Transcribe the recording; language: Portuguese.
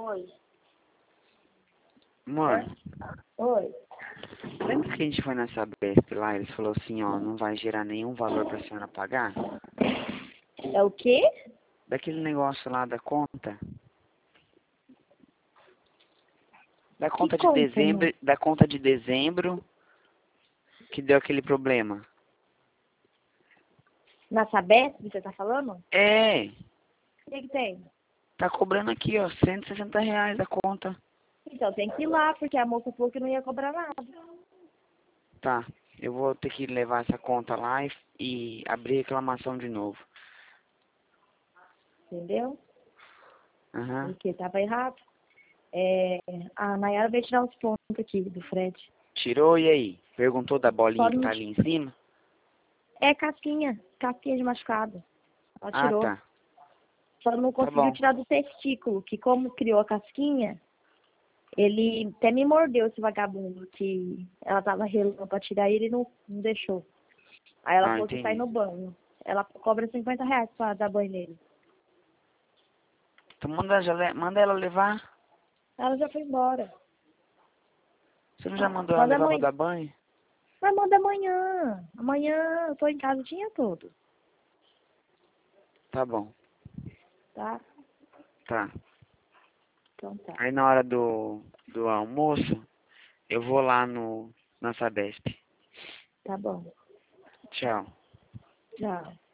Oi. Amor, Oi. lembra que a gente foi na Sabesp lá, eles falaram assim, ó, não vai gerar nenhum valor pra senhora pagar? É o quê? Daquele negócio lá da conta. Da Que conta de conta, dezembro, amor? da conta de dezembro, que deu aquele problema. Na Sabesp, você tá falando? É, O que tem? tá cobrando aqui, ó, R$ 160 a conta. Então, tem que ir lá, porque a moça falou que não ia cobrar nada. Tá, eu vou ter que levar essa conta lá e abrir reclamação de novo. Entendeu? Aham. Porque tava errado. A Nayara veio tirar os pontos aqui do Fred. Tirou, e aí? Perguntou da bolinha Só que não... tá ali em cima? É casquinha. Casquinha de machucado. Ela Ah, tirou. tá. Só não Tá conseguiu bom. tirar do testículo, que como criou a casquinha, ele até me mordeu, esse vagabundo, que ela tava relando pra tirar ele e não deixou. Aí ela Ah, falou que sai entendi. no banho. Ela cobra R$ 50 pra dar banho nele. Então manda ela levar. Ela já foi embora. Você não já mandou ela Manda levar pra amanhã. dar banho? Mas manda amanhã. Amanhã eu tô em casa o dia todo, Tá bom. tá? Tá. Então tá. Aí na hora do almoço, eu vou lá na Sabesp. Tá bom. Tchau. Tchau.